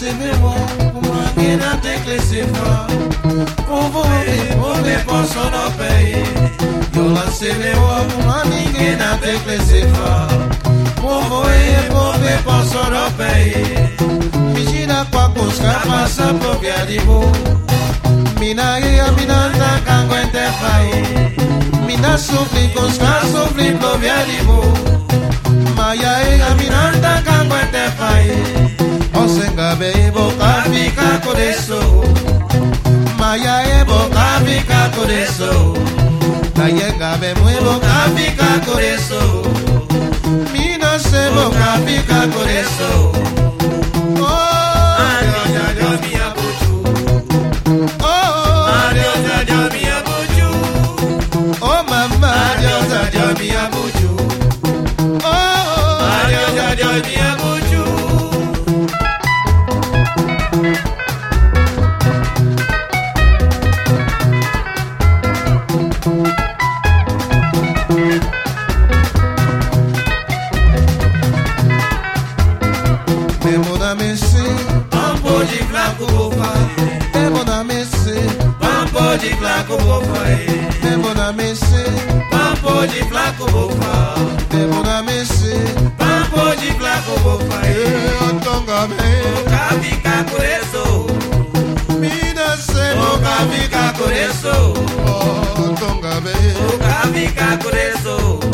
semewa kumangina teklesifa Ove posso no pei Yola semewa kumangina teklesifa Ove posso no pei Mijina kwa kuska pasa popiadibu Mina ia minanta kangwente fai Mina sufri kuska sufri popiadibu Maya ia minanta kangwente fai Osenga bebo kafika kodeso Maya ebo kafika kodeso Nayenga be muevo kafika kodeso Mina sebo kafika kodeso Oh, adiós mi abuju Oh, adiós mi abuju Oh, mamá, adiós mi abuju Oh, adiós mi abuju de flaco bofai, Demona messe, papo de flaco bofai, demona messe, papo de flaco bofai, Antonga me, Cafica coreço, Mina se, Cafica coreço, Antonga me, Cafica coreço.